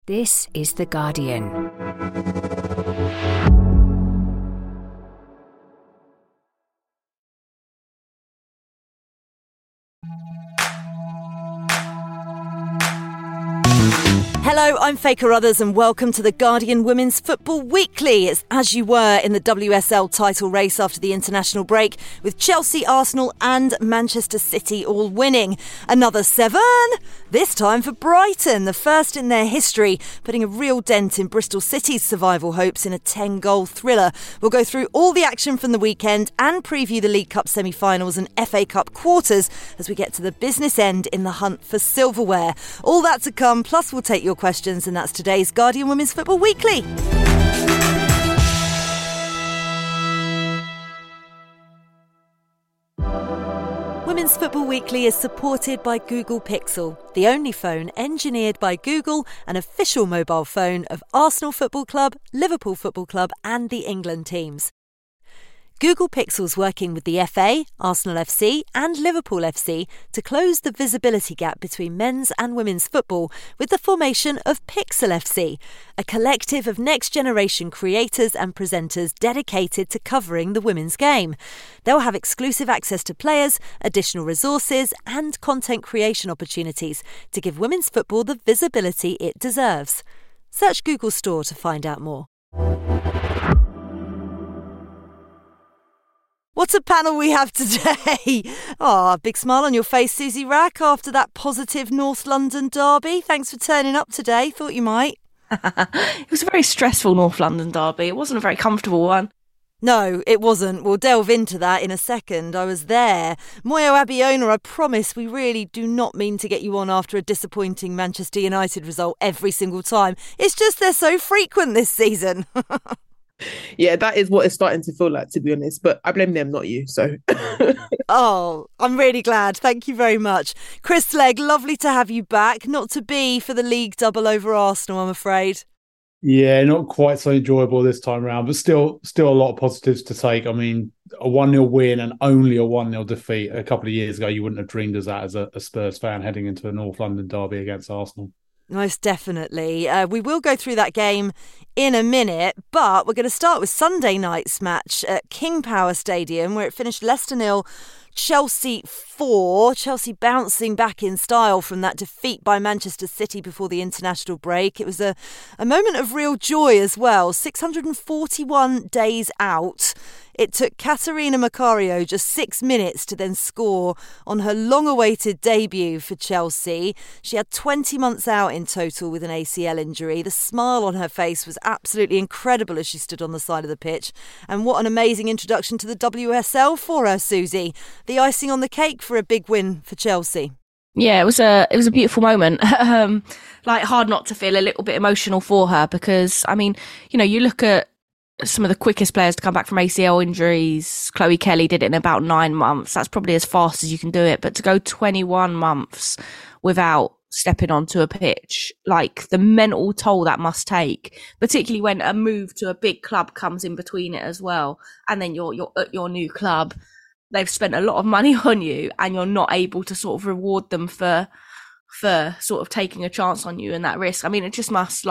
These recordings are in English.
This is The Guardian. Hello, I'm Faye Carruthers and welcome to The Guardian Women's Football Weekly. It's as you were in the WSL title race after the international break, with Chelsea, Arsenal and Manchester City all winning. Another 7, this time for Brighton, the first in their history, putting a real dent in Bristol City's survival hopes in a 10-goal thriller. We'll go through all the action from the weekend and preview the League Cup semi-finals and FA Cup quarters as we get to the business end in the hunt for silverware. All that to come, plus we'll take your questions, and that's today's Guardian Women's Football Weekly. Women's Football Weekly is supported by Google Pixel, the only phone engineered by Google, an official mobile phone of Arsenal Football Club, Liverpool Football Club and the England teams. Google Pixel's working with the FA, Arsenal FC and Liverpool FC to close the visibility gap between men's and women's football with the formation of Pixel FC, a collective of next-generation creators and presenters dedicated to covering the women's game. They'll have exclusive access to players, additional resources and content creation opportunities to give women's football the visibility it deserves. Search Google Store to find out more. What a panel we have today. Oh, big smile on your face, Susie Rack, after that positive North London derby. Thanks for turning up today. Thought you might. It was a very stressful North London derby. It wasn't a very comfortable one. No, it wasn't. We'll delve into that in a second. I was there. Moyo Abiona, I promise we really do not mean to get you on after a disappointing Manchester United result every single time. It's just they're so frequent this season. Yeah, that is what it's starting to feel like, to be honest. But I blame them, not you. So, Oh, I'm really glad. Thank you very much. Chris Legg, lovely to have you back. Not to be for the league double over Arsenal, I'm afraid. Yeah, not quite so enjoyable this time around, but still a lot of positives to take. I mean, a 1-0 win and only a 1-0 defeat a couple of years ago, you wouldn't have dreamed of that as a Spurs fan heading into a North London derby against Arsenal. Most definitely. We will go through that game in a minute, but we're going to start with Sunday night's match at King Power Stadium, where it finished Leicester 0, Chelsea 4. Chelsea bouncing back in style from that defeat by Manchester City before the international break. It was a moment of real joy as well. 641 days out. It took Caterina Macario just 6 minutes to then score on her long-awaited debut for Chelsea. She had 20 months out in total with an ACL injury. The smile on her face was absolutely incredible as she stood on the side of the pitch. And what an amazing introduction to the WSL for her, Susie. The icing on the cake for a big win for Chelsea. Yeah, it was a beautiful moment. Like, hard not to feel a little bit emotional for her because, I mean, you know, you look at some of the quickest players to come back from ACL injuries. Chloe Kelly did it in about 9 months. That's probably as fast as you can do it. But to go 21 months without stepping onto a pitch, like the mental toll that must take, particularly when a move to a big club comes in between it as well. And then you're at your new club. They've spent a lot of money on you and you're not able to sort of reward them for sort of taking a chance on you and that risk. I mean, it just must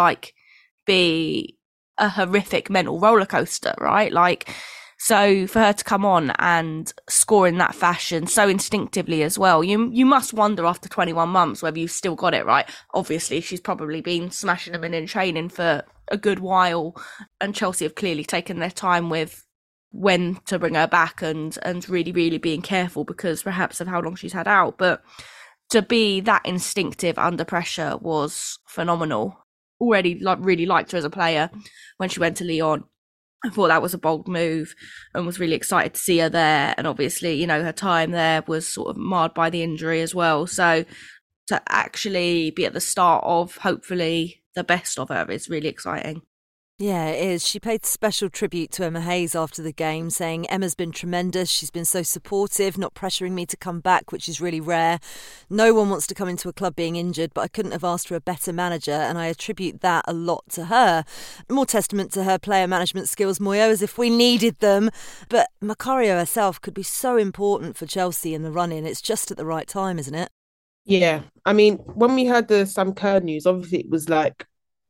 be a horrific mental roller coaster, right? Like, so for her to come on and score in that fashion so instinctively as well, you must wonder after 21 months whether you've still got it right. Obviously, she's probably been smashing them in training for a good while, and Chelsea have clearly taken their time with when to bring her back and really, really being careful because perhaps of how long she's had out. But to be that instinctive under pressure was phenomenal. Already really liked her as a player when she went to Lyon. I thought that was a bold move and was really excited to see her there. And obviously, you know, her time there was sort of marred by the injury as well. So to actually be at the start of hopefully the best of her is really exciting. Yeah, it is. She paid special tribute to Emma Hayes after the game, saying Emma's been tremendous. She's been so supportive, not pressuring me to come back, which is really rare. No one wants to come into a club being injured, but I couldn't have asked for a better manager, and I attribute that a lot to her. More testament to her player management skills, Moyo, as if we needed them. But Macario herself could be so important for Chelsea in the run-in. It's just at the right time, isn't it? yeah. I mean, when we heard the Sam Kerr news, obviously it was like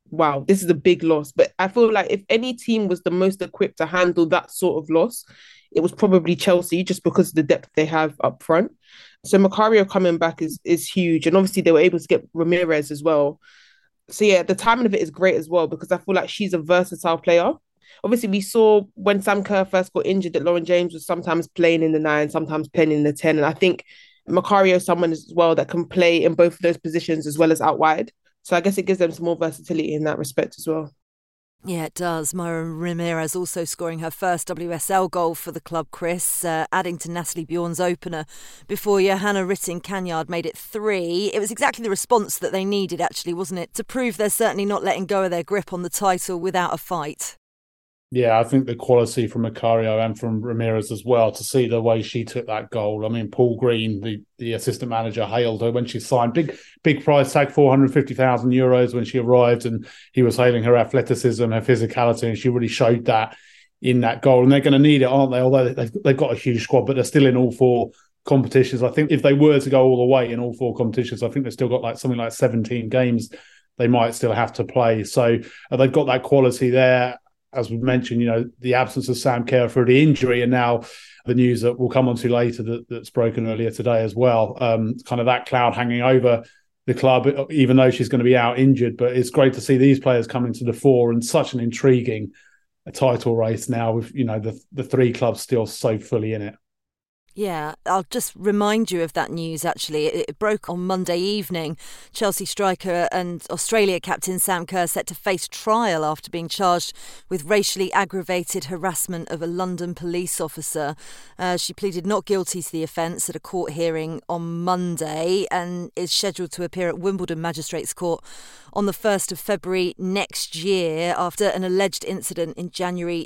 wow, this is a big loss. But I feel like if any team was the most equipped to handle that sort of loss, it was probably Chelsea, just because of the depth they have up front. So Macario coming back is huge. And obviously they were able to get Ramirez as well. So yeah, the timing of it is great as well, because I feel like she's a versatile player. Obviously, we saw when Sam Kerr first got injured that Lauren James was sometimes playing in the 9, sometimes playing in the 10. And I think Macario is someone as well that can play in both of those positions as well as out wide. So I guess it gives them some more versatility in that respect as well. Yeah, it does. Myra Ramirez also scoring her first WSL goal for the club, Chris, adding to Natalie Bjorn's opener before Johanna Rytting-Kanyard made it 3. It was exactly the response that they needed, actually, wasn't it? To prove they're certainly not letting go of their grip on the title without a fight. Yeah, I think the quality from Macario and from Ramirez as well, to see the way she took that goal. I mean, Paul Green, the assistant manager, hailed her when she signed. Big price tag, €450,000 when she arrived, and he was hailing her athleticism, her physicality, and she really showed that in that goal. And they're going to need it, aren't they? Although they've got a huge squad, but they're still in all 4 competitions. I think if they were to go all the way in all 4 competitions, I think they've still got something like 17 games they might still have to play. So they've got that quality there. As we mentioned, the absence of Sam Kerr for the injury, and now the news that we'll come on to later that's broken earlier today as well. Kind of that cloud hanging over the club, even though she's going to be out injured. But it's great to see these players coming to the fore, and such an intriguing title race now with the 3 clubs still so fully in it. Yeah, I'll just remind you of that news, actually. It broke on Monday evening. Chelsea striker and Australia captain Sam Kerr set to face trial after being charged with racially aggravated harassment of a London police officer. She pleaded not guilty to the offence at a court hearing on Monday and is scheduled to appear at Wimbledon Magistrates Court on the 1st of February next year after an alleged incident in January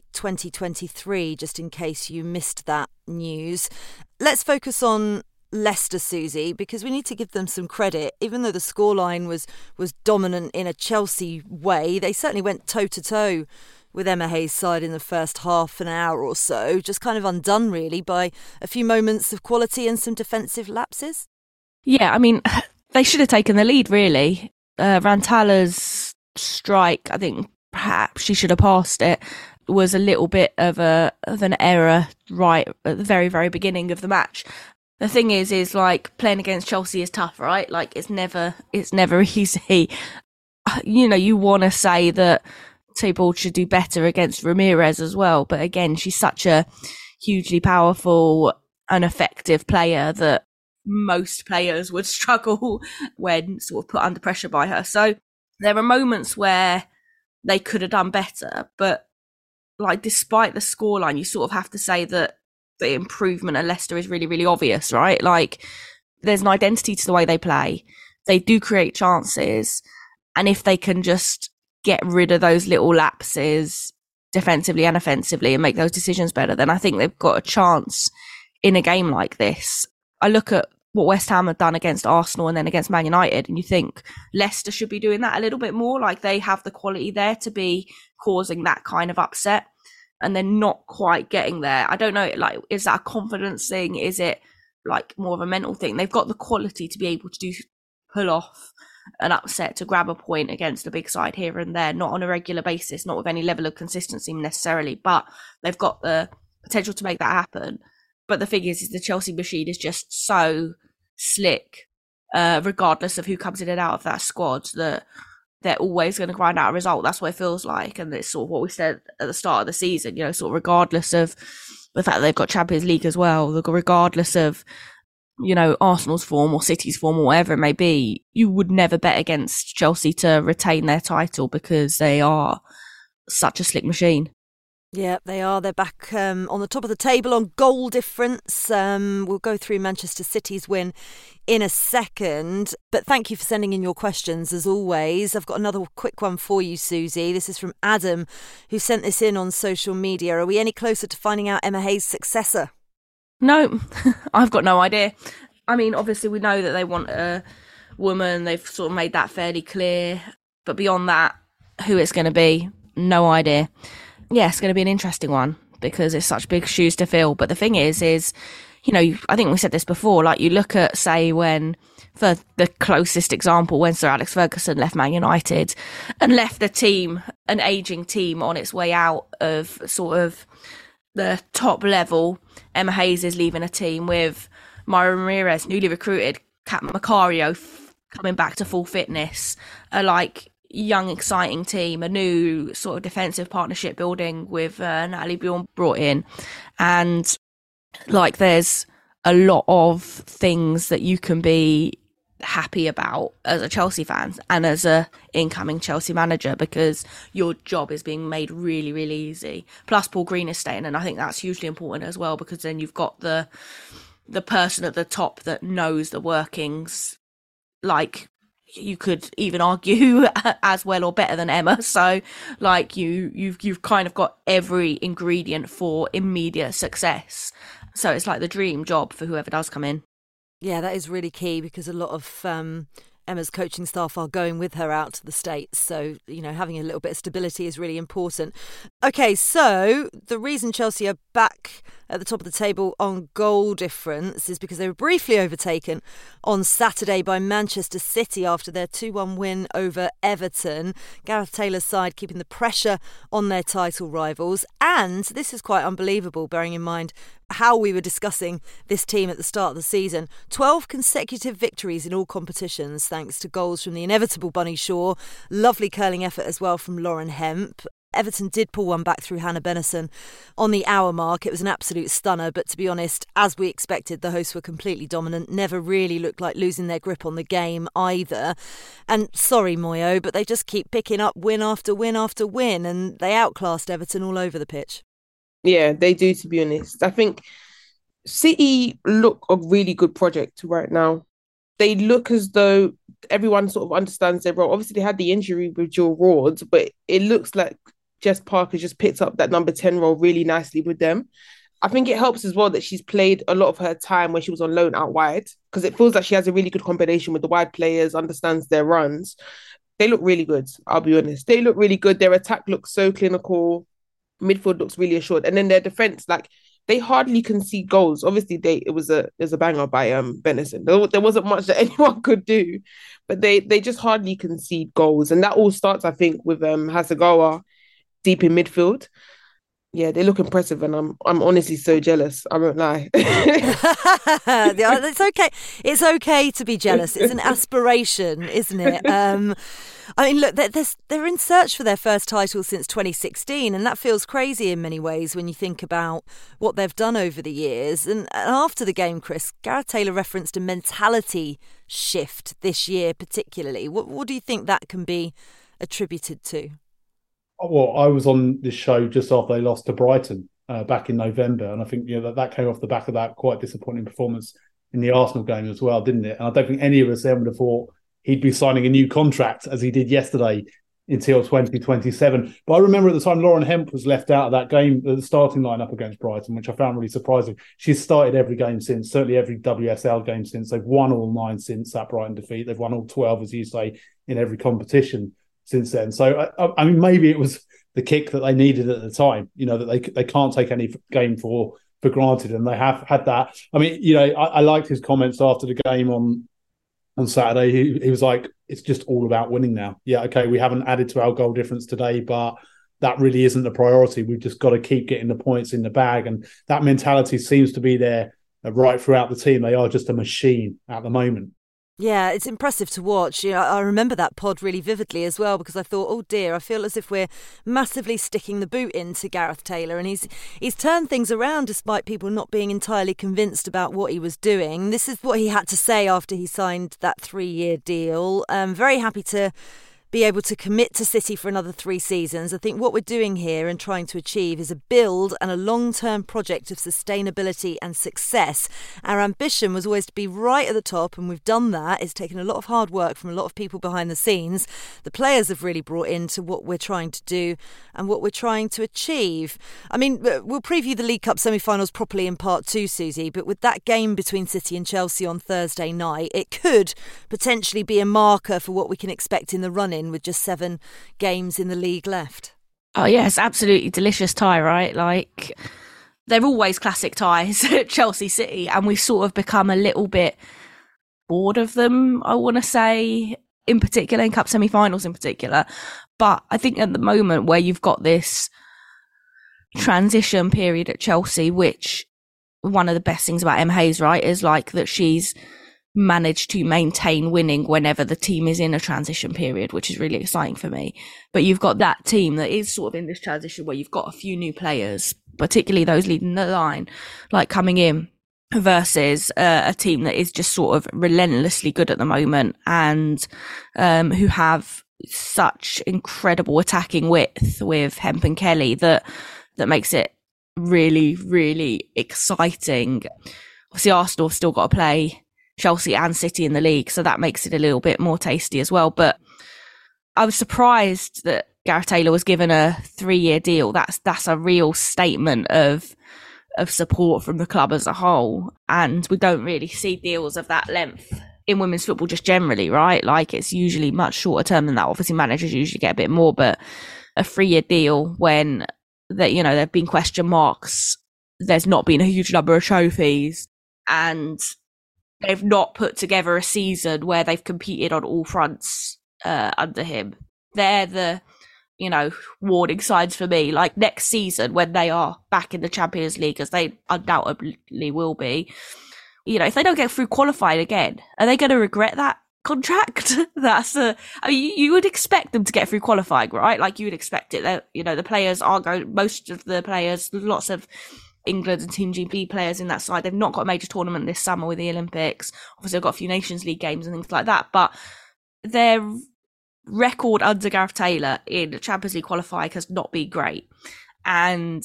2023, just in case you missed that news. Let's focus on Leicester, Susie, because we need to give them some credit. Even though the scoreline was dominant in a Chelsea way, they certainly went toe-to-toe with Emma Hayes' side in the first half an hour or so, just kind of undone really by a few moments of quality and some defensive lapses. Yeah, I mean, they should have taken the lead, really. Rantala's strike, I think perhaps she should have passed it, was a little bit of an error right at the very, very beginning of the match. The thing is like playing against Chelsea is tough, right? Like it's never easy. You want to say that Thibault should do better against Ramirez as well, but again, she's such a hugely powerful and effective player that most players would struggle when sort of put under pressure by her. So there are moments where they could have done better, but like despite the scoreline, you sort of have to say that the improvement at Leicester is really, really obvious, right? Like there's an identity to the way they play. They do create chances, and if they can just get rid of those little lapses defensively and offensively and make those decisions better, then I think they've got a chance in a game like this. I look at what West Ham have done against Arsenal and then against Man United, and you think Leicester should be doing that a little bit more. Like they have the quality there to be causing that kind of upset, and they're not quite getting there. I don't know, like, is that a confidence thing? Is it like more of a mental thing? They've got the quality to be able to pull off an upset, to grab a point against a big side here and there, not on a regular basis, not with any level of consistency necessarily, but they've got the potential to make that happen. But the thing is the Chelsea machine is just so slick, regardless of who comes in and out of that squad, that they're always going to grind out a result. That's what it feels like. And it's sort of what we said at the start of the season, sort of regardless of the fact that they've got Champions League as well, regardless of, Arsenal's form or City's form or whatever it may be, you would never bet against Chelsea to retain their title because they are such a slick machine. Yeah, they are. They're back on the top of the table on goal difference. We'll go through Manchester City's win in a second. But thank you for sending in your questions, as always. I've got another quick one for you, Susie. This is from Adam, who sent this in on social media. Are we any closer to finding out Emma Hayes' successor? No, I've got no idea. I mean, obviously, we know that they want a woman. They've sort of made that fairly clear. But beyond that, who it's going to be, no idea. Yeah, it's going to be an interesting one because it's such big shoes to fill. But the thing is, I think we said this before, like you look at, say, when, for the closest example, when Sir Alex Ferguson left Man United and left the team, an ageing team on its way out of sort of the top level. Emma Hayes is leaving a team with Myra Ramirez, newly recruited, Kat Macario coming back to full fitness, a young, exciting team, a new sort of defensive partnership building with Natalie Bjorn brought in. And there's a lot of things that you can be happy about as a Chelsea fan and as a incoming Chelsea manager, because your job is being made really, really easy. Plus Paul Green is staying, and I think that's hugely important as well, because then you've got the person at the top that knows the workings, you could even argue as well or better than Emma. So you've kind of got every ingredient for immediate success. So it's like the dream job for whoever does come in. Yeah, that is really key, because a lot of Emma's coaching staff are going with her out to the States. So, having a little bit of stability is really important. OK, so the reason Chelsea are back at the top of the table on goal difference is because they were briefly overtaken on Saturday by Manchester City after their 2-1 win over Everton. Gareth Taylor's side keeping the pressure on their title rivals. And this is quite unbelievable, bearing in mind how we were discussing this team at the start of the season. 12 consecutive victories in all competitions, thanks to goals from the inevitable Bunny Shaw. Lovely curling effort as well from Lauren Hemp. Everton did pull one back through Hannah Bennison on the hour mark. It was an absolute stunner, but to be honest, as we expected, the hosts were completely dominant, never really looked like losing their grip on the game either. And sorry, Moyo, but they just keep picking up win after win after win, and they outclassed Everton all over the pitch. Yeah, they do, to be honest. I think City look a really good project right now. They look as though everyone sort of understands their role. Obviously, they had the injury with Jill Rords, but it looks like Jess Parker just picked up that number 10 role really nicely with them. I think it helps as well that she's played a lot of her time when she was on loan out wide, because it feels like she has a really good combination with the wide players, understands their runs. They look really good, I'll be honest. They look really good. Their attack looks so clinical. Midfield looks really assured. And then their defence, they hardly concede goals. Obviously, it was a banger by Bennison. There wasn't much that anyone could do, but they just hardly concede goals. And that all starts, I think, with Hasegawa deep in midfield. Yeah, they look impressive, and I'm honestly so jealous. I won't lie. It's okay. It's okay to be jealous. It's an aspiration, isn't it? Look, they're in search for their first title since 2016, and that feels crazy in many ways when you think about what they've done over the years. And after the game, Chris, Gareth Taylor referenced a mentality shift this year particularly. What do you think that can be attributed to? Well, I was on this show just after they lost to Brighton back in November, and I think that came off the back of that quite disappointing performance in the Arsenal game as well, didn't it? And I don't think any of us then would have thought he'd be signing a new contract as he did yesterday until 2027. But I remember at the time Lauren Hemp was left out of that game, the starting lineup against Brighton, which I found really surprising. She's started every game since, certainly every WSL game since. They've won all 9 since that Brighton defeat. They've won all 12, as you say, in every competition since then. So, maybe it was the kick that they needed at the time, that they can't take any game for granted, and they have had that. I liked his comments after the game on Saturday. He was like, it's just all about winning now. Yeah, okay, we haven't added to our goal difference today, but that really isn't the priority. We've just got to keep getting the points in the bag, and that mentality seems to be there right throughout the team. They are just a machine at the moment. Yeah, it's impressive to watch. I remember that pod really vividly as well, because I thought, oh dear, I feel as if we're massively sticking the boot into Gareth Taylor, and he's turned things around despite people not being entirely convinced about what he was doing. This is what he had to say after he signed that 3-year deal. Very happy to be able to commit to City for another 3 seasons. I think what we're doing here and trying to achieve is a build and a long-term project of sustainability and success. Our ambition was always to be right at the top, and we've done that. It's taken a lot of hard work from a lot of people behind the scenes. The players have really brought into what we're trying to do and what we're trying to achieve. We'll preview the League Cup semi-finals properly in part 2, Susie, but with that game between City and Chelsea on Thursday night, it could potentially be a marker for what we can expect in the run-in with just 7 games in the league left. Oh yes, absolutely delicious tie, right? they're always classic ties at Chelsea City, and we've sort of become a little bit bored of them, I want to say, in particular, in cup semi-finals in particular. But I think at the moment where you've got this transition period at Chelsea, which one of the best things about Emma Hayes, right, is like that she's managed to maintain winning whenever the team is in a transition period, which is really exciting for me. But you've got that team that is sort of in this transition where you've got a few new players, particularly those leading the line, like coming in, versus a team that is just sort of relentlessly good at the moment, and who have such incredible attacking width with Hemp and Kelly that makes it really, really exciting. Obviously, Arsenal have still got to play Chelsea and City in the league, so that makes it a little bit more tasty as well. But I was surprised that Gareth Taylor was given a 3-year deal. That's a real statement of support from the club as a whole, and we don't really see deals of that length in women's football just generally, right? Like, it's usually much shorter term than that. Obviously, managers usually get a bit more, but a 3-year deal when that, you know, there have been question marks, there's not been a huge number of trophies, and they've not put together a season where they've competed on all fronts under him. They're the, you know, warning signs for me. Like, next season, when they are back in the Champions League, as they undoubtedly will be, you know, if they don't get through qualifying again, are they going to regret that contract? I mean, you would expect them to get through qualifying, right? Like, you would expect it. That, you know, the players are going, most of the players, lots of England and Team GB players in that side, they've not got a major tournament this summer with the Olympics. Obviously, they've got a few Nations League games and things like that, but their record under Gareth Taylor in the Champions League qualifying has not been great. And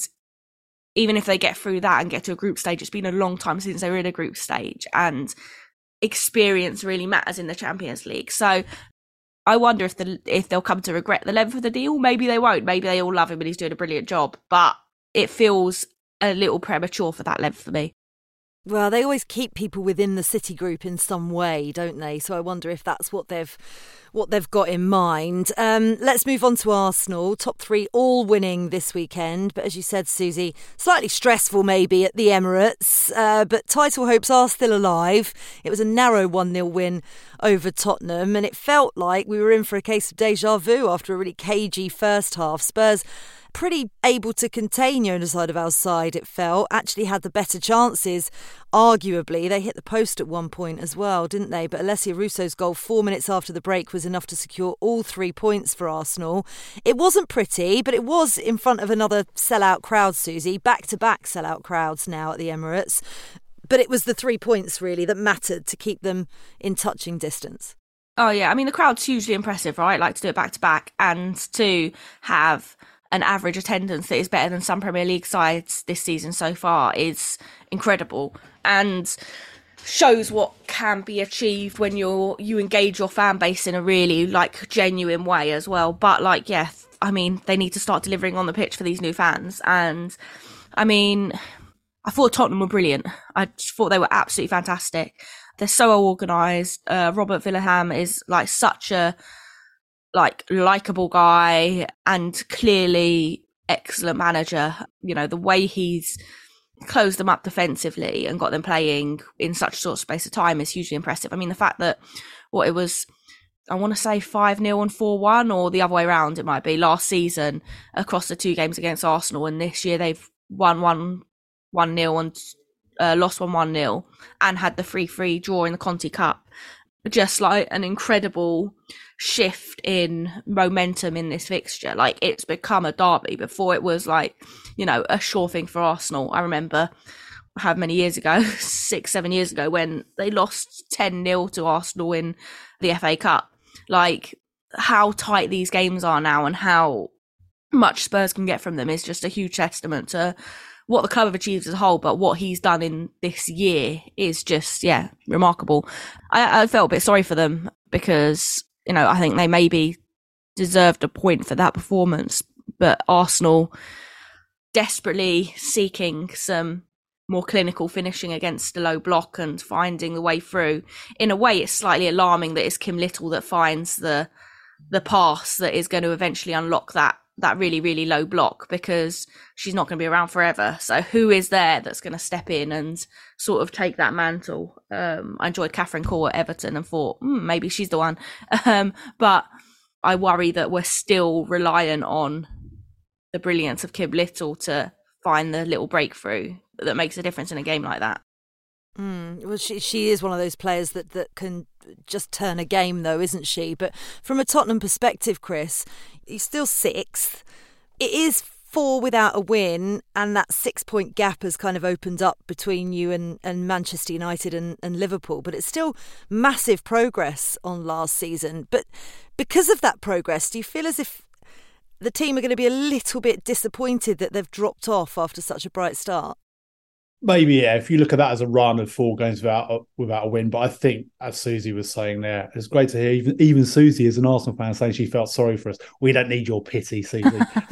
even if they get through that and get to a group stage, it's been a long time since they were in a group stage, and experience really matters in the Champions League. So I wonder if they'll come to regret the length of the deal. Maybe they won't. Maybe they all love him and he's doing a brilliant job, but it feels a little premature for that length for me. Well, they always keep people within the City group in some way, don't they? So I wonder if that's what they've got in mind. Let's move on to Arsenal. Top 3 all winning this weekend. But as you said, Susie, slightly stressful maybe at the Emirates. But title hopes are still alive. It was a narrow 1-0 win over Tottenham, and it felt like we were in for a case of deja vu after a really cagey first half. Spurs pretty able to contain Jonas Eidevall's side, it felt. Actually had the better chances, arguably. They hit the post at one point as well, didn't they? But Alessia Russo's goal 4 minutes after the break was enough to secure all 3 points for Arsenal. It wasn't pretty, but it was in front of another sellout crowd, Susie. Back-to-back sellout crowds now at the Emirates. But it was the 3 points, really, that mattered to keep them in touching distance. Oh, yeah. I mean, the crowd's hugely impressive, right? Like, to do it back-to-back and to have an average attendance that is better than some Premier League sides this season so far is incredible, and shows what can be achieved when you engage your fan base in a really, like, genuine way as well. But, like, yeah, I mean, they need to start delivering on the pitch for these new fans. And I mean, I thought Tottenham were brilliant. I just thought they were absolutely fantastic. They're so well organised. Robert Villaham is like such a likable guy and clearly excellent manager. You know, the way he's closed them up defensively and got them playing in such short space of time is hugely impressive. I mean, the fact that it was, I want to say 5-0 and 4-1, or the other way around it might be, last season across the 2 games against Arsenal, and this year they've won 1-0 and lost 1-0 and had the 3-3 draw in the Conti Cup. Just like an incredible shift in momentum in this fixture. Like, it's become a derby. Before it was like, you know, a sure thing for Arsenal. I remember how many years ago, 6-7 years ago, when they lost 10-0 to Arsenal in the FA Cup. Like, how tight these games are now and how much Spurs can get from them is just a huge testament to what the club have achieved as a whole, but what he's done in this year is just, yeah, remarkable. I felt a bit sorry for them because, you know, I think they maybe deserved a point for that performance, but Arsenal desperately seeking some more clinical finishing against a low block and finding the way through. In a way, it's slightly alarming that it's Kim Little that finds the pass that is going to eventually unlock that that really, really low block because she's not going to be around forever. So who is there that's going to step in and sort of take that mantle? I enjoyed Catherine Cole at Everton and thought, maybe she's the one. But I worry that we're still reliant on the brilliance of Kim Little to find the little breakthrough that makes a difference in a game like that. Well, she is one of those players that can just turn a game, though, isn't she? But from a Tottenham perspective, Chris, you're still sixth. It is 4 without a win, and that 6-point gap has kind of opened up between you and Manchester United and Liverpool. But it's still massive progress on last season. But because of that progress, do you feel as if the team are going to be a little bit disappointed that they've dropped off after such a bright start? Maybe, yeah, if you look at that as a run of 4 games without a win. But I think, as Susie was saying there, it's great to hear even Susie as an Arsenal fan saying she felt sorry for us. We don't need your pity, Susie.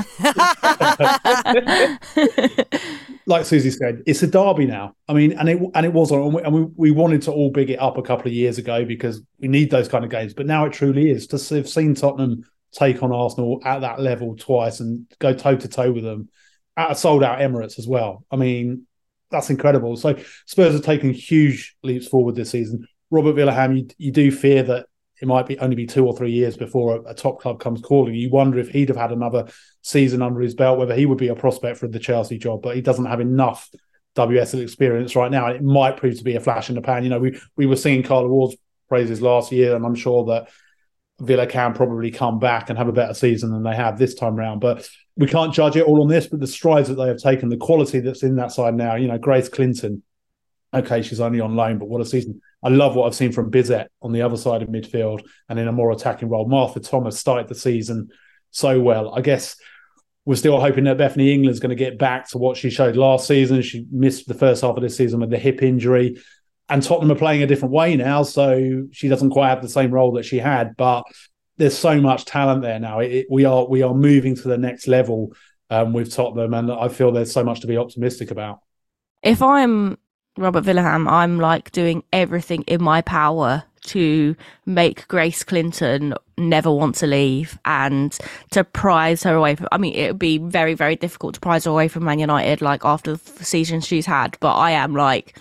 Like Susie said, it's a derby now. I mean, and it was, and we wanted to all big it up a couple of years ago because we need those kind of games. But now it truly is. To have seen Tottenham take on Arsenal at that level twice and go toe-to-toe with them at a sold-out Emirates as well. I mean, that's incredible. So Spurs are taking huge leaps forward this season. Robert Villahamn, you do fear that it might only be 2 or 3 years before a top club comes calling. You wonder if he'd have had another season under his belt, whether he would be a prospect for the Chelsea job, but he doesn't have enough WSL experience right now. It might prove to be a flash in the pan. You know, we were singing Carla Ward's praises last year, and I'm sure that Villa can probably come back and have a better season than they have this time round. But we can't judge it all on this, but the strides that they have taken, the quality that's in that side now, you know, Grace Clinton, okay, she's only on loan, but what a season. I love what I've seen from Bizet on the other side of midfield and in a more attacking role. Martha Thomas started the season so well. I guess we're still hoping that Bethany England's going to get back to what she showed last season. She missed the first half of this season with the hip injury. And Tottenham are playing a different way now, so she doesn't quite have the same role that she had. But there's so much talent there now. We are moving to the next level with Tottenham, and I feel there's so much to be optimistic about. If I'm Robert Villahamn, I'm like doing everything in my power to make Grace Clinton never want to leave and to prize her away from, I mean, it would be very, very difficult to prize her away from Man United, like after the season she's had, but I am like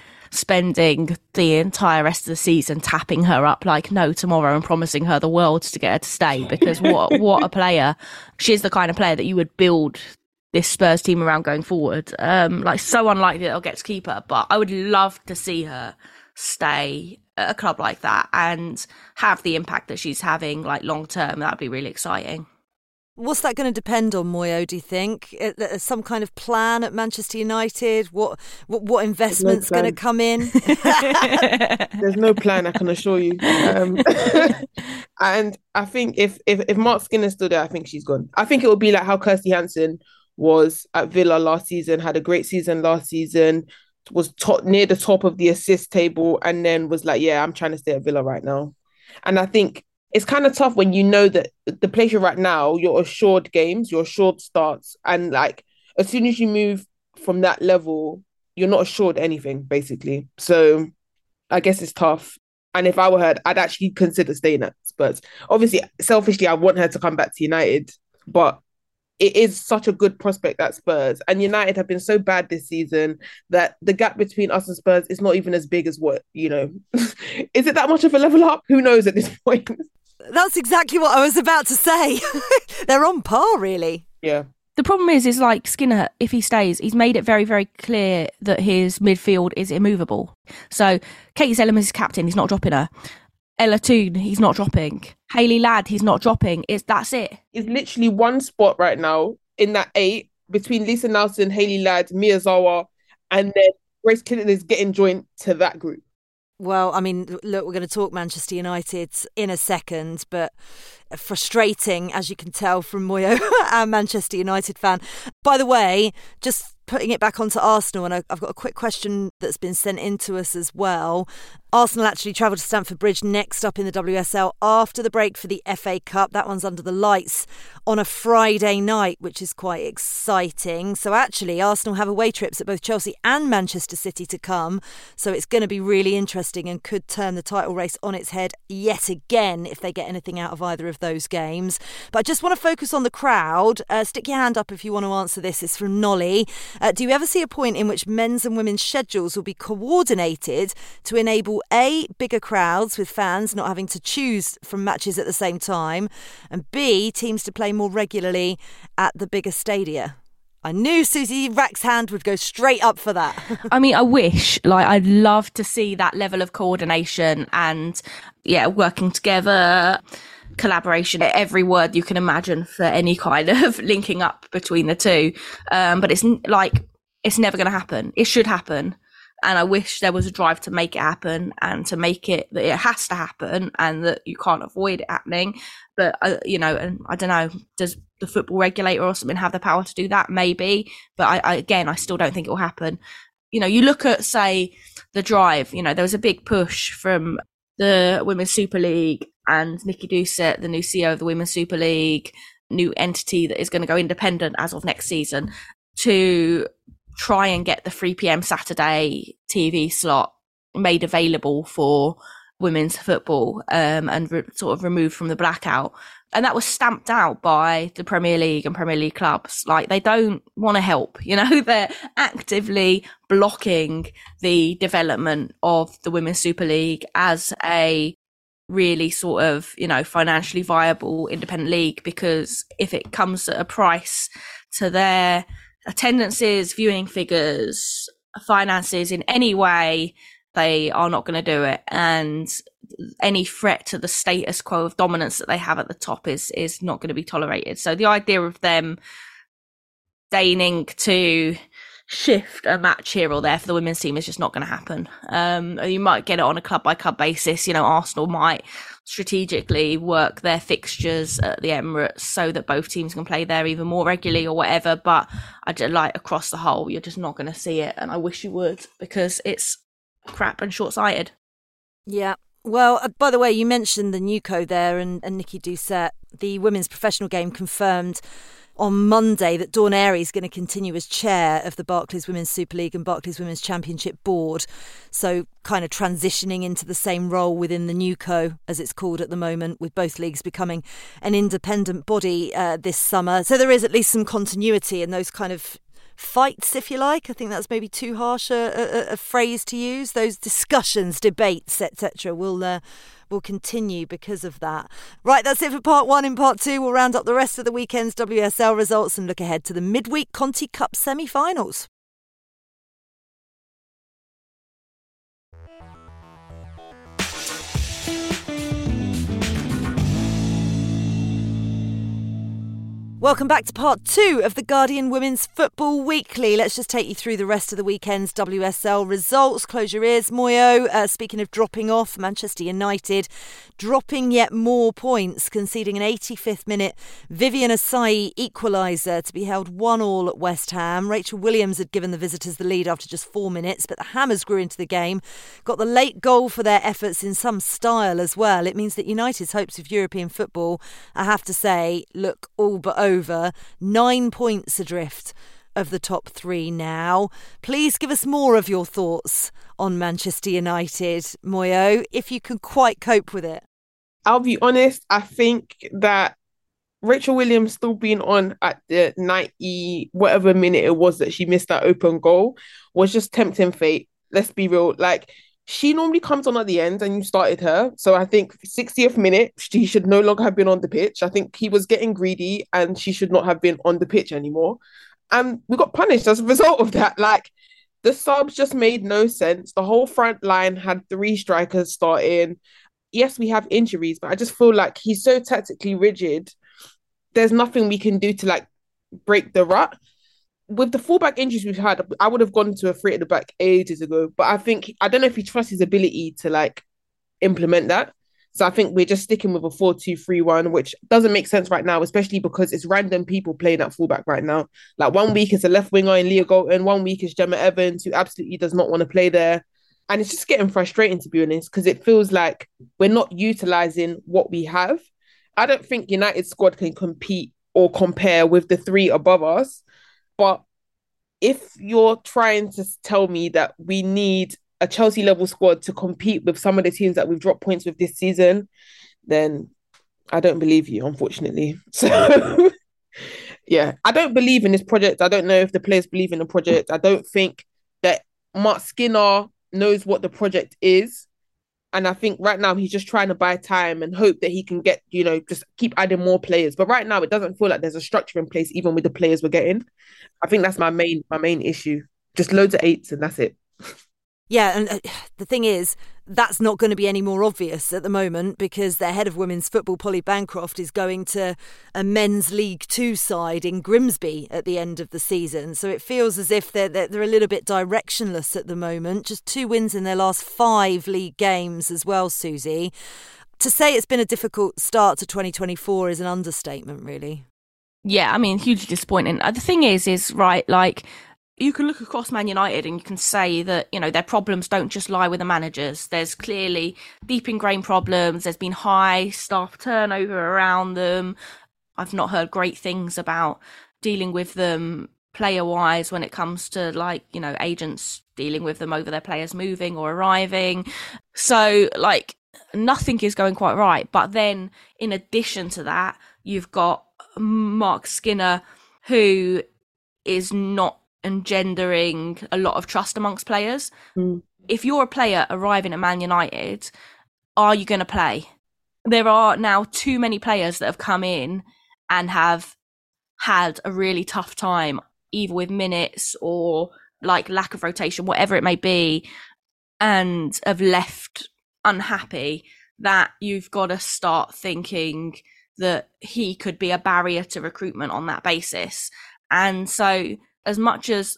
spending the entire rest of the season tapping her up like no tomorrow and promising her the world to get her to stay, because what a player. She's the kind of player that you would build this Spurs team around going forward. Like, so unlikely that they'll get to keep her, but I would love to see her stay at a club like that and have the impact that she's having, like, long term. That'd be really exciting. What's that going to depend on, Moyo, do you think? Some kind of plan at Manchester United? What investment's going to come in? There's no plan, I can assure you. And I think if Mark Skinner's still there, I think she's gone. I think it will be like how Kirsty Hansen was at Villa last season, had a great season last season, was near the top of the assist table, and then was like, yeah, I'm trying to stay at Villa right now. And I think it's kind of tough when you know that the place you're right now, you're assured games, you're assured starts. And like, as soon as you move from that level, you're not assured anything, basically. So I guess it's tough. And if I were her, I'd actually consider staying at Spurs. Obviously, selfishly, I want her to come back to United, but it is such a good prospect at Spurs. And United have been so bad this season that the gap between us and Spurs is not even as big as what, you know. Is it that much of a level up? Who knows at this point? That's exactly what I was about to say. They're on par, really. Yeah. The problem is like Skinner, if he stays, he's made it very, very clear that his midfield is immovable. So Katie Zellerman is captain, he's not dropping her. Ella Toone, he's not dropping. Hayley Ladd, he's not dropping. That's it. It's literally one spot right now in that 8 between Lisa Nelson, Hayley Ladd, Miyazawa, and then Grace Clinton is getting joined to that group. Well, I mean, look, we're going to talk Manchester United in a second, but frustrating, as you can tell from Moyo, our Manchester United fan. By the way, just putting it back onto Arsenal, and I've got a quick question that's been sent in to us as well. Arsenal actually travel to Stamford Bridge next up in the WSL after the break for the FA Cup. That one's under the lights on a Friday night, which is quite exciting. So actually, Arsenal have away trips at both Chelsea and Manchester City to come. So it's going to be really interesting and could turn the title race on its head yet again if they get anything out of either of those games. But I just want to focus on the crowd. Stick your hand up if you want to answer this. It's from Nolly. Do you ever see a point in which men's and women's schedules will be coordinated to enable A, bigger crowds with fans not having to choose from matches at the same time, and B, teams to play more regularly at the bigger stadia? I knew Susie Rack's hand would go straight up for that. I mean, I wish, I'd love to see that level of coordination and, working together, collaboration, every word you can imagine for any kind of linking up between the two. But it's never going to happen. It should happen. And I wish there was a drive to make it happen and to make it that it has to happen and that you can't avoid it happening. But, and I don't know, does the football regulator or something have the power to do that? Maybe. But I still don't think it will happen. You look at, say, the drive, there was a big push from the Women's Super League and Nikki Doucette, the new CEO of the Women's Super League, new entity that is going to go independent as of next season, to try and get the 3 p.m. Saturday TV slot made available for women's football and sort of removed from the blackout. And that was stamped out by the Premier League and Premier League clubs. They don't want to help, they're actively blocking the development of the Women's Super League as a really sort of, financially viable independent league, because if it comes at a price to their attendances, viewing figures, finances in any way, they are not going to do it. And any threat to the status quo of dominance that they have at the top is not going to be tolerated. So the idea of them deigning to shift a match here or there for the women's team is just not going to happen. You might get it on a club by club basis. Arsenal might strategically work their fixtures at the Emirates so that both teams can play there even more regularly or whatever. But across the whole, you're just not going to see it. And I wish you would, because it's crap and short-sighted. Yeah. Well, by the way, you mentioned the Newco there and Nikki Doucette. The women's professional game confirmed on Monday that Dawn Airey is going to continue as chair of the Barclays Women's Super League and Barclays Women's Championship Board. So kind of transitioning into the same role within the Newco, as it's called at the moment, with both leagues becoming an independent body this summer. So there is at least some continuity in those kind of fights, if you like. I think that's maybe too harsh a phrase to use. Those discussions, debates, etc. will continue because of that. Right, that's it for part one. In part two, we'll round up the rest of the weekend's WSL results and look ahead to the midweek Conti Cup semi-finals. Welcome back to part two of the Guardian Women's Football Weekly. Let's just take you through the rest of the weekend's WSL results. Close your ears, Moyo. Speaking of dropping off, Manchester United dropping yet more points, conceding an 85th minute Vivian Asai equaliser to be held 1-1 at West Ham. Rachel Williams had given the visitors the lead after just 4 minutes, but the Hammers grew into the game, got the late goal for their efforts in some style as well. It means that United's hopes of European football, I have to say, look all but over. 9 points adrift of the top three now. Please give us more of your thoughts on Manchester United, Moyo, if you can quite cope with it. I'll be honest, I think that Rachel Williams still being on at the 90 whatever minute it was that she missed that open goal was just tempting fate. Let's be real. She normally comes on at the end and you started her. So I think 60th minute, she should no longer have been on the pitch. I think he was getting greedy and she should not have been on the pitch anymore. And we got punished as a result of that. The subs just made no sense. The whole front line had 3 strikers starting. Yes, we have injuries, but I just feel like he's so tactically rigid. There's nothing we can do to break the rut. With the fullback injuries we've had, I would have gone to a 3 at the back ages ago. But I don't know if he trusts his ability to implement that. So I think we're just sticking with a 4-2-3-1, which doesn't make sense right now, especially because it's random people playing at fullback right now. Like 1 week it's a left winger in Leah Golden, 1 week is Gemma Evans, who absolutely does not want to play there. And it's just getting frustrating, to be honest, because it feels like we're not utilising what we have. I don't think United's squad can compete or compare with the three above us. But if you're trying to tell me that we need a Chelsea level squad to compete with some of the teams that we've dropped points with this season, then I don't believe you, unfortunately. So yeah, I don't believe in this project. I don't know if the players believe in the project. I don't think that Mark Skinner knows what the project is. And I think right now he's just trying to buy time and hope that he can get, just keep adding more players. But right now it doesn't feel like there's a structure in place, even with the players we're getting. I think that's my main issue. Just loads of 8s and that's it. Yeah, and the thing is, that's not going to be any more obvious at the moment because their head of women's football, Polly Bancroft, is going to a men's League 2 side in Grimsby at the end of the season. So it feels as if they're a little bit directionless at the moment. Just 2 wins in their last 5 league games as well, Susie. To say it's been a difficult start to 2024 is an understatement, really. Yeah, I mean, hugely disappointing. The thing is right, like, you can look across Man United and you can say that, their problems don't just lie with the managers. There's clearly deep ingrained problems. There's been high staff turnover around them. I've not heard great things about dealing with them player-wise when it comes to, agents dealing with them over their players moving or arriving. So, nothing is going quite right. But then, in addition to that, you've got Mark Skinner, who is not engendering a lot of trust amongst players. If you're a player arriving at Man United, are you going to play? There are now too many players that have come in and have had a really tough time, either with minutes or lack of rotation, whatever it may be, and have left unhappy, that you've got to start thinking that he could be a barrier to recruitment on that basis. And so, as much as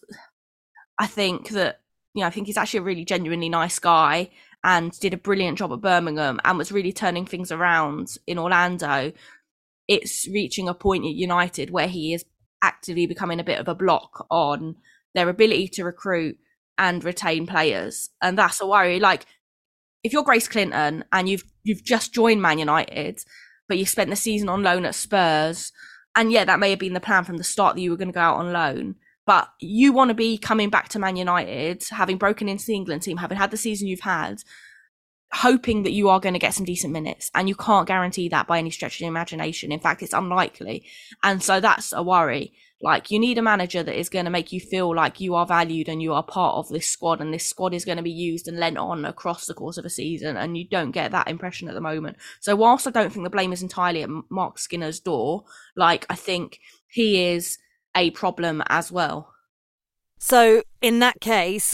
I think that, I think he's actually a really genuinely nice guy and did a brilliant job at Birmingham and was really turning things around in Orlando, it's reaching a point at United where he is actively becoming a bit of a block on their ability to recruit and retain players. And that's a worry. If you're Grace Clinton and you've just joined Man United, but you spent the season on loan at Spurs, and yeah, that may have been the plan from the start that you were going to go out on loan, but you want to be coming back to Man United, having broken into the England team, having had the season you've had, hoping that you are going to get some decent minutes, and you can't guarantee that by any stretch of the imagination. In fact, it's unlikely. And so that's a worry. You need a manager that is going to make you feel like you are valued and you are part of this squad, and this squad is going to be used and lent on across the course of a season, and you don't get that impression at the moment. So whilst I don't think the blame is entirely at Mark Skinner's door, I think he is a problem as well. So in that case,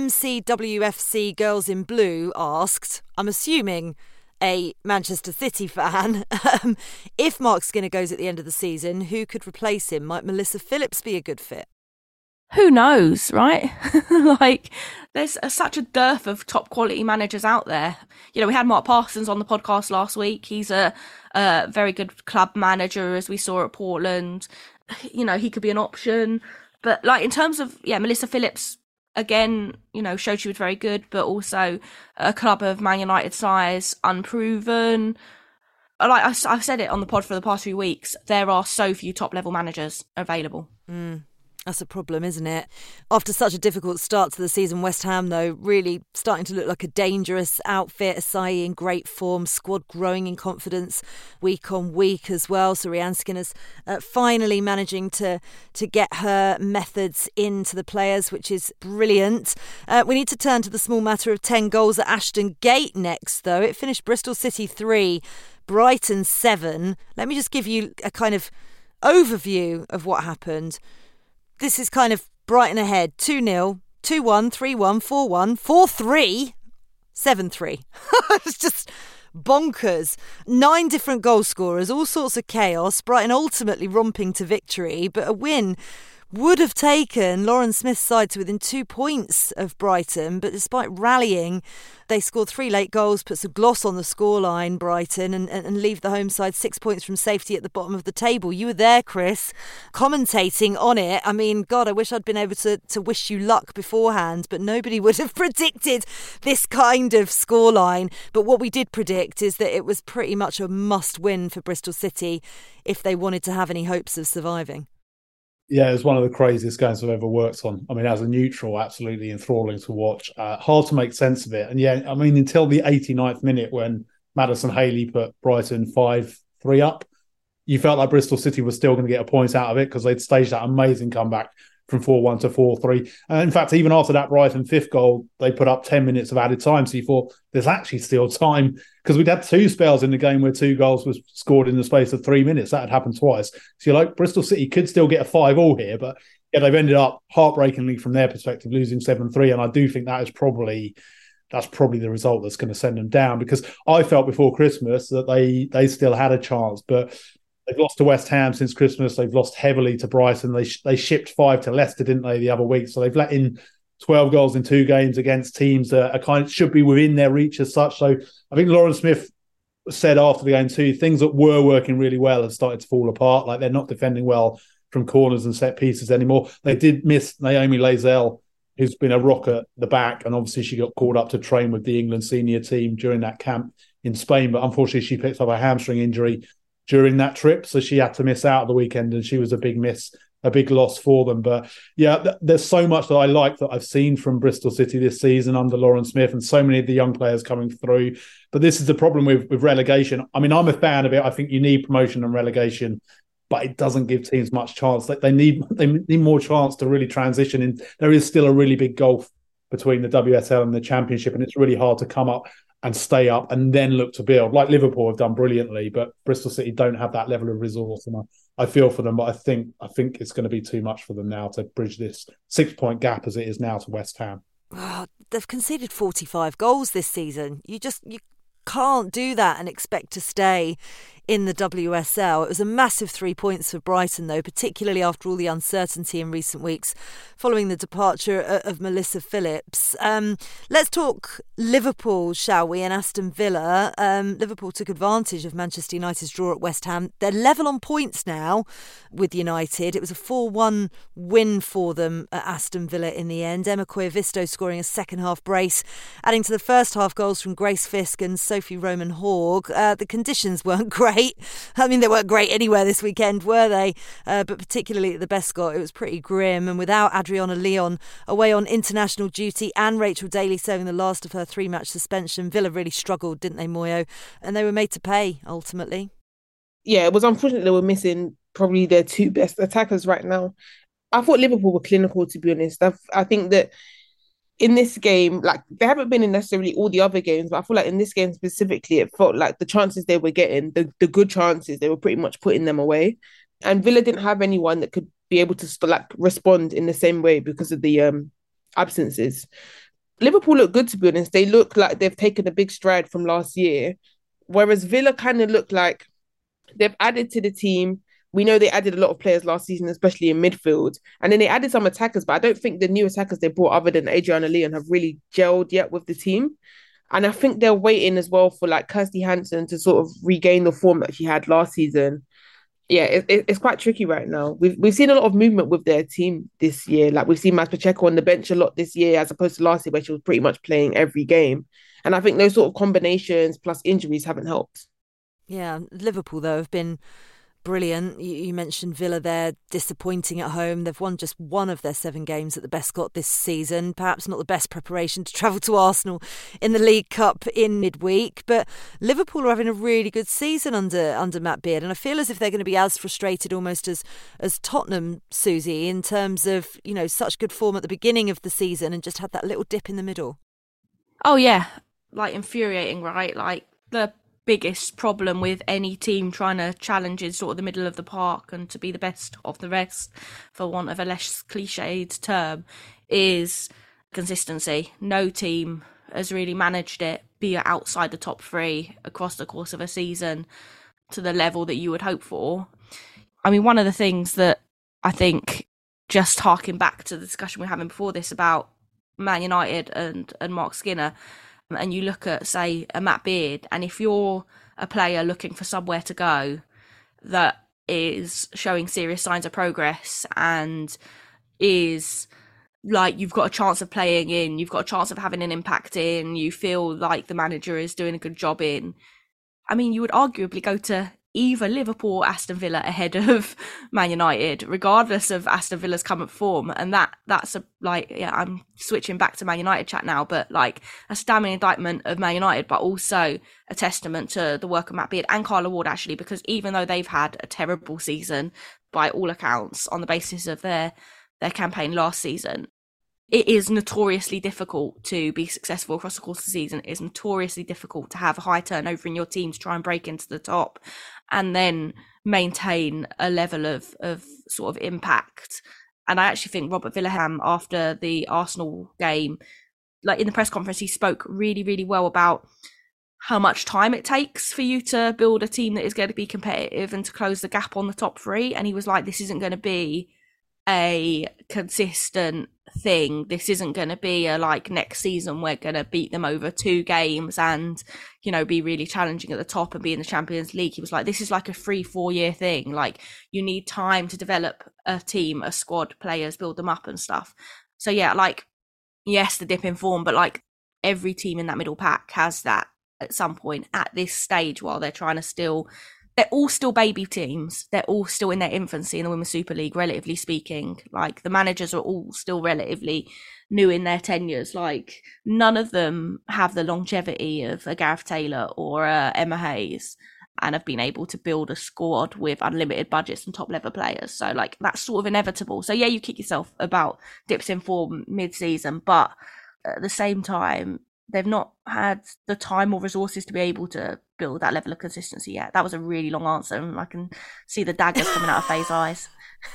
MCWFC Girls in Blue asked, I'm assuming a Manchester City fan, if Mark Skinner goes at the end of the season, who could replace him? Might Melissa Phillips be a good fit? Who knows, right? There's such a dearth of top quality managers out there. We had Mark Parsons on the podcast last week. He's a very good club manager, as we saw at Portland. He could be an option. But in terms of, Melissa Phillips, again, showed she was very good, but also a club of Man United size, unproven. I've said it on the pod for the past few weeks, there are so few top-level managers available. That's a problem, isn't it? After such a difficult start to the season, West Ham, though, really starting to look like a dangerous outfit. Asai in great form, squad growing in confidence week on week as well. So Rianne Skinner's finally managing to get her methods into the players, which is brilliant. We need to turn to the small matter of 10 goals at Ashton Gate next, though. It finished Bristol City 3, Brighton 7. Let me just give you a kind of overview of what happened. This is kind of Brighton ahead. 2-0, 2-1, 3-1, 4-1, 4-3, 7-3. It's just bonkers. 9 different goal scorers, all sorts of chaos. Brighton ultimately romping to victory, but a win would have taken Lauren Smith's side to within 2 points of Brighton, but despite rallying, they scored 3 late goals, puts a gloss on the scoreline, Brighton, and leave the home side 6 points from safety at the bottom of the table. You were there, Chris, commentating on it. I mean, God, I wish I'd been able to wish you luck beforehand, but nobody would have predicted this kind of scoreline. But what we did predict is that it was pretty much a must-win for Bristol City if they wanted to have any hopes of surviving. Yeah, it's one of the craziest games I've ever worked on. I mean, as a neutral, absolutely enthralling to watch. Hard to make sense of it. And yeah, I mean, until the 89th minute when Madison Haley put Brighton 5-3 up, you felt like Bristol City was still going to get a point out of it because they'd staged that amazing comeback from 4-1 to 4-3. And in fact, even after that Brighton 5th goal, they put up 10 minutes of added time. So you thought there's actually still time because we'd had 2 spells in the game where 2 goals was scored in the space of 3 minutes. That had happened twice. So you're like, Bristol City could still get a 5-5 here, but yeah, they've ended up heartbreakingly from their perspective losing 7-3. And I do think that's probably the result that's going to send them down, because I felt before Christmas that they still had a chance, but they've lost to West Ham since Christmas. They've lost heavily to Brighton. They shipped 5 to Leicester, didn't they, the other week? So they've let in 12 goals in 2 games against teams that are kind of should be within their reach as such. So I think Lauren Smith said after the game too, things that were working really well have started to fall apart. Like they're not defending well from corners and set pieces anymore. They did miss Naomi Lazelle, who's been a rock at the back, and obviously she got called up to train with the England senior team during that camp in Spain. But unfortunately, she picked up a hamstring injury during that trip, so she had to miss out the weekend, and she was a big miss, a big loss for them. But yeah, there's so much that I like that I've seen from Bristol City this season under Lauren Smith, and so many of the young players coming through. But this is the problem with relegation. I mean, I'm a fan of it. I think you need promotion and relegation, but it doesn't give teams much chance. They need more chance to really transition. And there is still a really big gulf between the WSL and the Championship, and it's really hard to come up and stay up and then look to build. Like Liverpool have done brilliantly, but Bristol City don't have that level of resource. And I feel for them, but I think it's going to be too much for them now to bridge this 6-point gap as it is now to West Ham. Oh, they've conceded 45 goals this season. You can't do that and expect to stay in the WSL. It was a massive 3 points for Brighton, though, particularly after all the uncertainty in recent weeks following the departure of Melissa Phillips. Let's talk Liverpool, shall we, and Aston Villa. Liverpool took advantage of Manchester United's draw at West Ham. They're level on points now with United. It was a 4-1 win for them at Aston Villa in the end. Emma Coavisto scoring a second-half brace, adding to the first-half goals from Grace Fisk and Sophie Roman-Hogg. The conditions weren't great. I mean, they weren't great anywhere this weekend, were they? But particularly at the Bescot, it was pretty grim. And without Adriana Leon away on international duty and Rachel Daly serving the last of her 3-match suspension, Villa really struggled, didn't they, Moyo? And they were made to pay, ultimately. Yeah, it was unfortunate they were missing probably their 2 best attackers right now. I thought Liverpool were clinical, to be honest. I think that in this game, like they haven't been in necessarily all the other games, but I feel like in this game specifically, it felt like the chances they were getting, the good chances, they were pretty much putting them away. And Villa didn't have anyone that could be able to respond in the same way because of the absences. Liverpool look good, to be honest. They look like they've taken a big stride from last year, whereas Villa kind of look like they've added to the team. We know they added a lot of players last season, especially in midfield. And then they added some attackers, but I don't think the new attackers they brought other than Adriana Leon have really gelled yet with the team. And I think they're waiting as well for like Kirsty Hansen to sort of regain the form that she had last season. Yeah, it's quite tricky right now. We've seen a lot of movement with their team this year. Like we've seen Mas Pacheco on the bench a lot this year, as opposed to last year where she was pretty much playing every game. And I think those sort of combinations plus injuries haven't helped. Yeah, Liverpool, though, have been brilliant. You mentioned Villa there, disappointing at home. They've won just 1 of their 7 games at the Bescot this season. Perhaps not the best preparation to travel to Arsenal in the League Cup in midweek. But Liverpool are having a really good season under Matt Beard. And I feel as if they're going to be as frustrated almost as Tottenham, Susie, in terms of, such good form at the beginning of the season and just had that little dip in the middle. Oh, yeah. Like infuriating, right? Like the biggest problem with any team trying to challenge is sort of the middle of the park and to be the best of the rest, for want of a less cliched term, is consistency. No team has really managed it, be it outside the top 3 across the course of a season to the level that you would hope for. I mean, one of the things that I think just harking back to the discussion we were having before this about Man United and Mark Skinner, and you look at, say, a Matt Beard, and if you're a player looking for somewhere to go that is showing serious signs of progress and is like you've got a chance of playing in, you've got a chance of having an impact in, you feel like the manager is doing a good job in, I mean, you would arguably go to either Liverpool or Aston Villa ahead of Man United, regardless of Aston Villa's current form. And that's I'm switching back to Man United chat now, but like a damning indictment of Man United, but also a testament to the work of Matt Beard and Carla Ward, actually, because even though they've had a terrible season by all accounts on the basis of their campaign last season, it is notoriously difficult to be successful across the course of the season. It is notoriously difficult to have a high turnover in your team to try and break into the top and then maintain a level of sort of impact. And I actually think Robert Villahamn, after the Arsenal game, like in the press conference, he spoke really, really well about how much time it takes for you to build a team that is going to be competitive and to close the gap on the top three. And he was like, this isn't going to be a consistent thing. This isn't going to be a like next season we're going to beat them over 2 games and, you know, be really challenging at the top and be in the Champions League. He was like, this is like a 3-4 year thing. Like, you need time to develop a team, a squad, players, build them up and stuff. So yeah, like, yes, the dip in form, but like every team in that middle pack has that at some point at this stage while they're trying to they're all still baby teams. They're all still in their infancy in the Women's Super League, relatively speaking. Like, the managers are all still relatively new in their tenures. Like, none of them have the longevity of a Gareth Taylor or Emma Hayes and have been able to build a squad with unlimited budgets and top-level players. So, like, that's sort of inevitable. So, yeah, you kick yourself about dips in form mid-season, but at the same time, they've not had the time or resources to be able to build that level of consistency yet. That was a really long answer, and I can see the daggers coming out of Faye's eyes.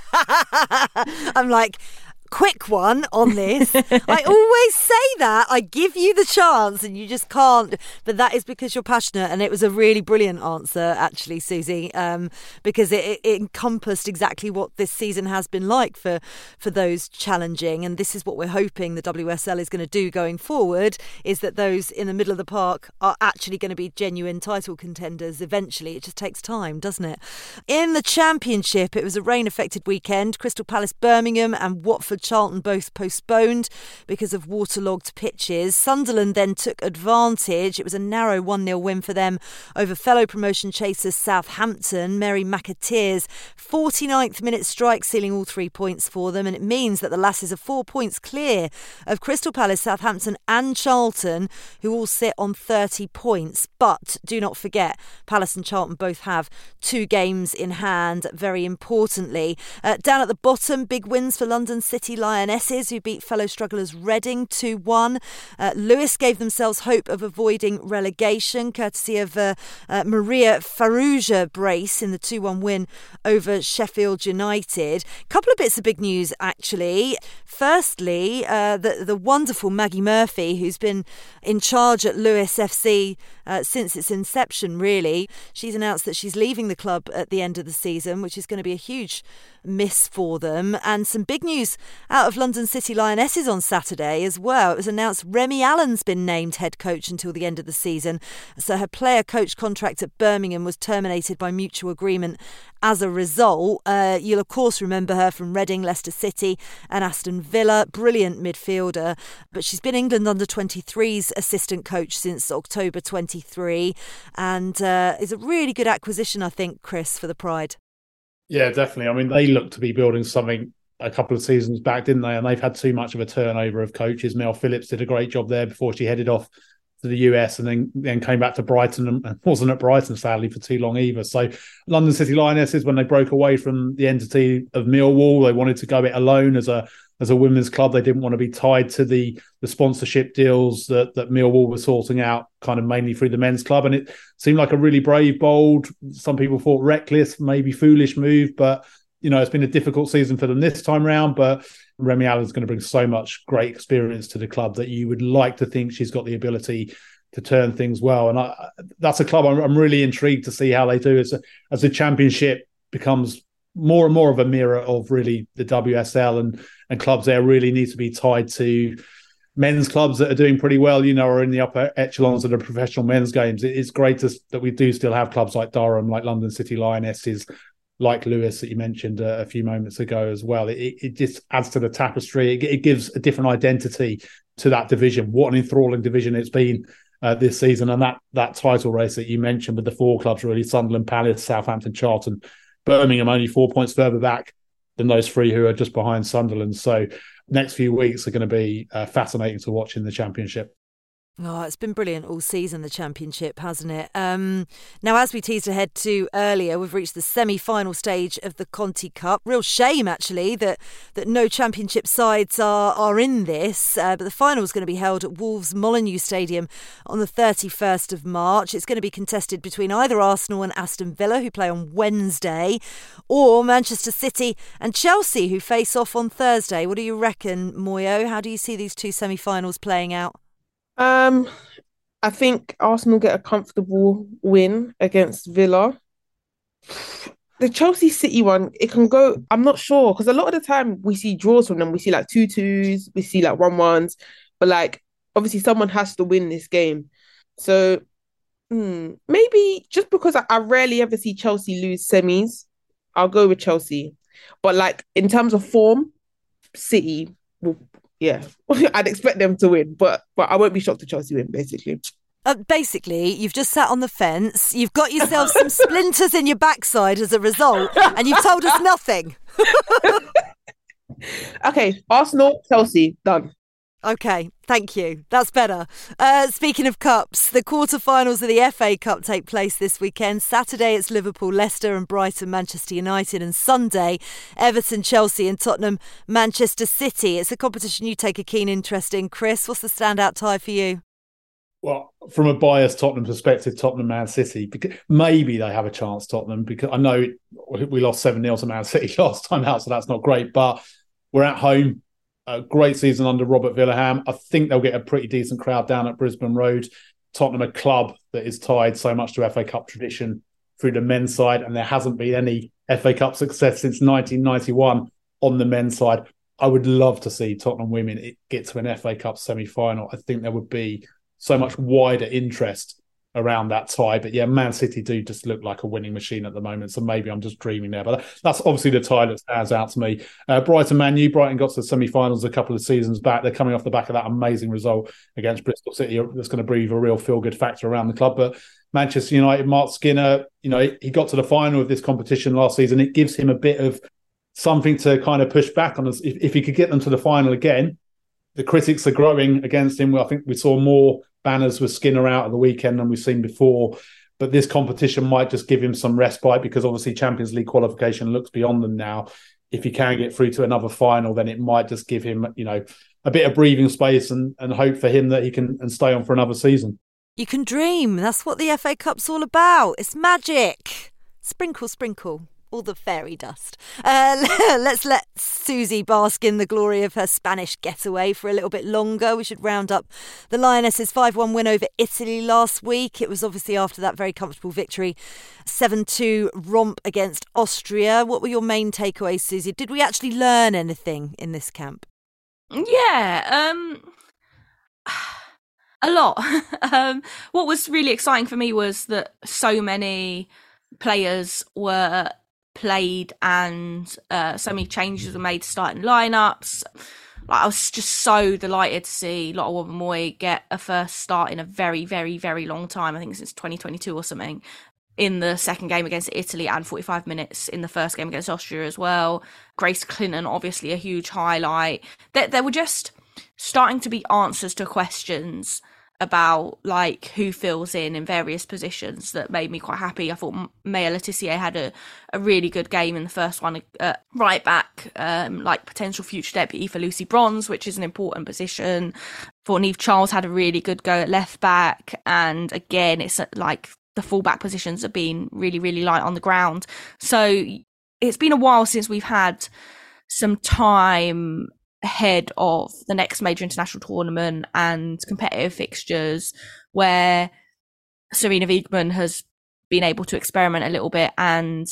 I'm like, quick one on this. I always say that. I give you the chance and you just can't. But that is because you're passionate. And it was a really brilliant answer, actually, Susie, because it encompassed exactly what this season has been like for those challenging. And this is what we're hoping the WSL is going to do going forward, is that those in the middle of the park are actually going to be genuine title contenders eventually. It just takes time, doesn't it? In the Championship, it was a rain-affected weekend. Crystal Palace, Birmingham and Watford Charlton both postponed because of waterlogged pitches. Sunderland then took advantage. It was a narrow 1-0 win for them over fellow promotion chasers Southampton. Mary McAteer's 49th minute strike sealing all 3 points for them, and it means that the lasses are 4 points clear of Crystal Palace, Southampton and Charlton, who all sit on 30 points. But do not forget, Palace and Charlton both have 2 games in hand, very importantly. Down at the bottom, big wins for London City Lionesses, who beat fellow strugglers Reading 2-1. Lewis gave themselves hope of avoiding relegation, courtesy of Maria Farrugia brace in the 2-1 win over Sheffield United. Couple of bits of big news, actually. Firstly, the wonderful Maggie Murphy, who's been in charge at Lewis FC since its inception, really. She's announced that she's leaving the club at the end of the season, which is going to be a huge miss for them. And some big news out of London City Lionesses on Saturday as well. It was announced Remy Allen's been named head coach until the end of the season. So her player coach contract at Birmingham was terminated by mutual agreement as a result. You'll of course remember her from Reading, Leicester City and Aston Villa. Brilliant midfielder. But she's been England under-23's assistant coach since October 23 and is a really good acquisition, I think, Chris, for the Pride. Yeah, definitely. I mean, they look to be building something a couple of seasons back, didn't they? And they've had too much of a turnover of coaches. Mel Phillips did a great job there before she headed off to the US and then came back to Brighton and wasn't at Brighton, sadly, for too long either. So London City Lionesses, when they broke away from the entity of Millwall, they wanted to go it alone as a women's club. They didn't want to be tied to the sponsorship deals that Millwall was sorting out, kind of mainly through the men's club. And it seemed like a really brave, bold, some people thought reckless, maybe foolish move. But, you know, it's been a difficult season for them this time round. But Remy Allen's going to bring so much great experience to the club that you would like to think she's got the ability to turn things well. And that's a club I'm really intrigued to see how they do as the Championship becomes more and more of a mirror of really the WSL, and clubs there really need to be tied to men's clubs that are doing pretty well, are in the upper echelons of the professional men's games. It's great that we do still have clubs like Durham, like London City Lionesses, like Lewes that you mentioned a few moments ago as well. It just adds to the tapestry. It gives a different identity to that division. What an enthralling division it's been this season. And that title race that you mentioned with the 4 clubs, really, Sunderland, Palace, Southampton, Charlton, Birmingham, only 4 points further back than those 3 who are just behind Sunderland. So next few weeks are going to be fascinating to watch in the Championship. Oh, it's been brilliant all season, the Championship, hasn't it? Now, as we teased ahead to earlier, we've reached the semi-final stage of the Conti Cup. Real shame, actually, that no Championship sides are in this. But the final is going to be held at Wolves Molineux Stadium on the 31st of March. It's going to be contested between either Arsenal and Aston Villa, who play on Wednesday, or Manchester City and Chelsea, who face off on Thursday. What do you reckon, Moyo? How do you see these 2 semi-finals playing out? I think Arsenal get a comfortable win against Villa. The Chelsea City one, it can go, I'm not sure, because a lot of the time we see draws from them. We see like 2-2s, we see like 1-1s, but like obviously someone has to win this game. So maybe just because I rarely ever see Chelsea lose semis, I'll go with Chelsea. But like in terms of form, City will. Yeah, I'd expect them to win, but I won't be shocked if Chelsea win, basically. Basically, you've just sat on the fence, you've got yourself some splinters in your backside as a result, and you've told us nothing. Okay, Arsenal, Chelsea, done. Okay, thank you. That's better. Speaking of cups, the quarterfinals of the FA Cup take place this weekend. Saturday it's Liverpool, Leicester and Brighton, Manchester United, and Sunday Everton, Chelsea and Tottenham, Manchester City. It's a competition you take a keen interest in. Chris, what's the standout tie for you? Well, from a biased Tottenham perspective, Tottenham, Man City, because maybe they have a chance, Tottenham, because I know we lost 7-0 to Man City last time out, so that's not great, but we're at home. A great season under Robert Villaham. I think they'll get a pretty decent crowd down at Brisbane Road. Tottenham, a club that is tied so much to FA Cup tradition through the men's side, and there hasn't been any FA Cup success since 1991 on the men's side. I would love to see Tottenham women get to an FA Cup semi-final. I think there would be so much wider interest around that tie. But yeah, Man City do just look like a winning machine at the moment. So maybe I'm just dreaming there. But that's obviously the tie that stands out to me. Brighton, Man U. Brighton got to the semi-finals a couple of seasons back. They're coming off the back of that amazing result against Bristol City. That's going to breathe a real feel-good factor around the club. But Manchester United, Mark Skinner, he got to the final of this competition last season. It gives him a bit of something to kind of push back on. If he could get them to the final again, the critics are growing against him. Well, I think we saw more banners with Skinner out at the weekend than we've seen before. But this competition might just give him some respite, because obviously Champions League qualification looks beyond them now. If he can get through to another final, then it might just give him, a bit of breathing space and hope for him that he can stay on for another season. You can dream. That's what the FA Cup's all about. It's magic. Sprinkle, sprinkle. All the fairy dust. Let's let Susie bask in the glory of her Spanish getaway for a little bit longer. We should round up the Lionesses' 5-1 win over Italy last week. It was obviously after that very comfortable victory, 7-2 romp against Austria. What were your main takeaways, Susie? Did we actually learn anything in this camp? Yeah, a lot. What was really exciting for me was that so many players were played and so many changes were made to starting lineups. I was just so delighted to see Lotte Wubben-Moy get a first start in a very, very, very long time. I think since 2022 or something, in the second game against Italy, and 45 minutes in the first game against Austria as well. Grace Clinton, obviously a huge highlight. There were just starting to be answers to questions about who fills in various positions that made me quite happy. I thought Maya Le Tissier had a really good game in the first one, right back, potential future deputy for Lucy Bronze, which is an important position. I thought Niamh Charles had a really good go at left back, and again it's the full-back positions have been really, really light on the ground. So it's been a while since we've had some time ahead of the next major international tournament and competitive fixtures where Sarina Wiegman has been able to experiment a little bit and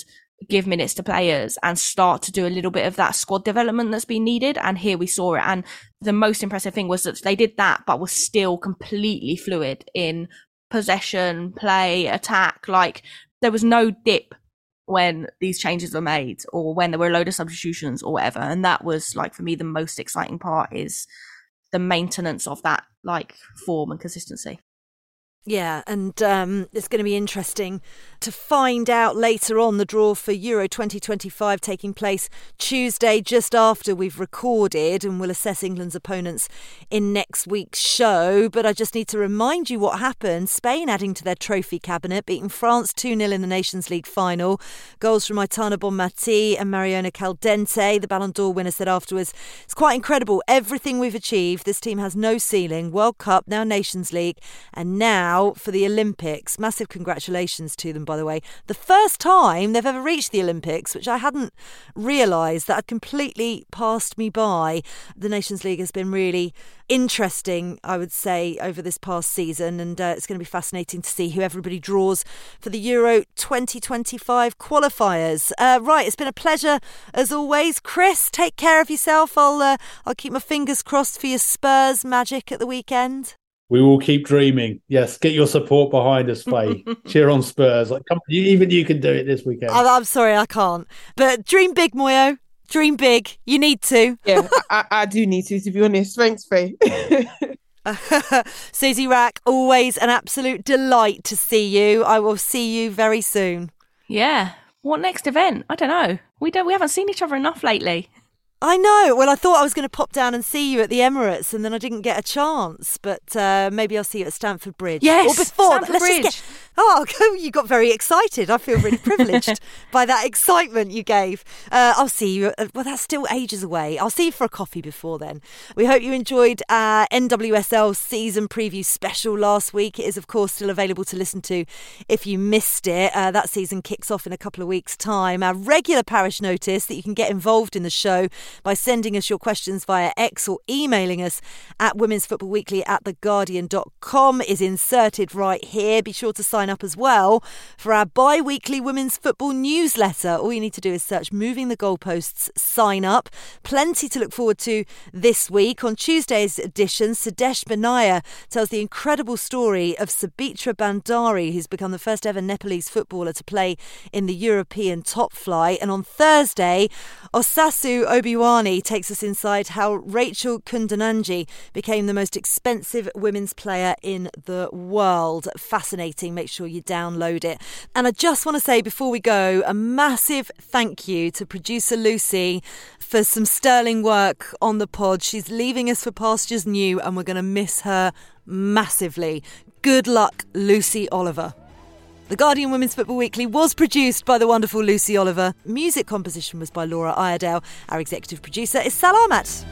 give minutes to players and start to do a little bit of that squad development that's been needed. And here we saw it. And the most impressive thing was that they did that, but was still completely fluid in possession, play, attack. Like, there was no dip when these changes were made or when there were a load of substitutions or whatever. And that was, like, for me, the most exciting part is the maintenance of that, like, form and consistency. Yeah, and it's going to be interesting to find out later on the draw for Euro 2025 taking place Tuesday, just after we've recorded, and we'll assess England's opponents in next week's show. But I just need to remind you what happened. Spain adding to their trophy cabinet, beating France 2-0 in the Nations League final. Goals from Aitana Bonmatí and Mariona Caldente. The Ballon d'Or winner said afterwards, "It's quite incredible, everything we've achieved. This team has no ceiling. World Cup, now Nations League, and now for the Olympics." Massive congratulations to them, by the way. The first time they've ever reached the Olympics, which I hadn't realised, that had completely passed me by. The Nations League has been really interesting, I would say, over this past season, and it's going to be fascinating to see who everybody draws for the Euro 2025 qualifiers. Right, it's been a pleasure as always. Chris, take care of yourself. I'll keep my fingers crossed for your Spurs magic at the weekend. We will keep dreaming. Yes, get your support behind us, Faye. Cheer on Spurs. Like, come, even you can do it this weekend. I'm sorry, I can't. But dream big, Moyo. Dream big. You need to. Yeah, I do need to be honest. Thanks, Faye. Susie Rack, always an absolute delight to see you. I will see you very soon. Yeah. What next event? I don't know. We haven't seen each other enough lately. I know. Well, I thought I was going to pop down and see you at the Emirates, and then I didn't get a chance. But maybe I'll see you at Stamford Bridge. Yes, or before. Stamford Bridge. Oh, you got very excited. I feel really privileged by that excitement you gave. I'll see you. Well, that's still ages away. I'll see you for a coffee before then. We hope you enjoyed our NWSL season preview special last week. It is, of course, still available to listen to if you missed it. That season kicks off in a couple of weeks' time. Our regular parish notice that you can get involved in the show by sending us your questions via X or emailing us at womensfootballweekly@theguardian.com is inserted right here. Be sure to sign up as well for our bi-weekly women's football newsletter. All you need to do is search Moving the Goalposts, sign up. Plenty to look forward to this week. On Tuesday's edition, Sudesh Benaya tells the incredible story of Sabitra Bandari, who's become the first ever Nepalese footballer to play in the European top flight. And on Thursday, Osasu Obiwani takes us inside how Rachel Kundananji became the most expensive women's player in the world. Fascinating. Make sure you download it. And I just want to say before we go, a massive thank you to producer Lucy for some sterling work on the pod. She's leaving us for pastures new and we're going to miss her massively. Good luck, Lucy Oliver. The Guardian Women's Football Weekly was produced by the wonderful Lucy Oliver. Music composition was by Laura Iredale. Our executive producer is Sal Ahmat.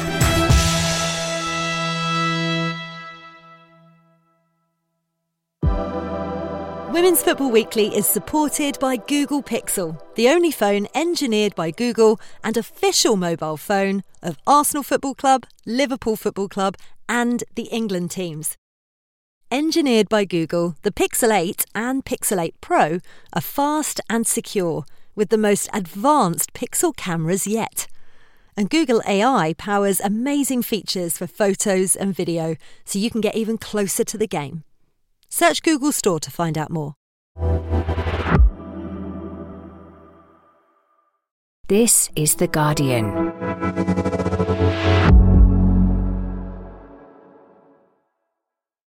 Women's Football Weekly is supported by Google Pixel, the only phone engineered by Google and official mobile phone of Arsenal Football Club, Liverpool Football Club and the England teams. Engineered by Google, the Pixel 8 and Pixel 8 Pro are fast and secure with the most advanced Pixel cameras yet. And Google AI powers amazing features for photos and video so you can get even closer to the game. Search Google Store to find out more. This is The Guardian.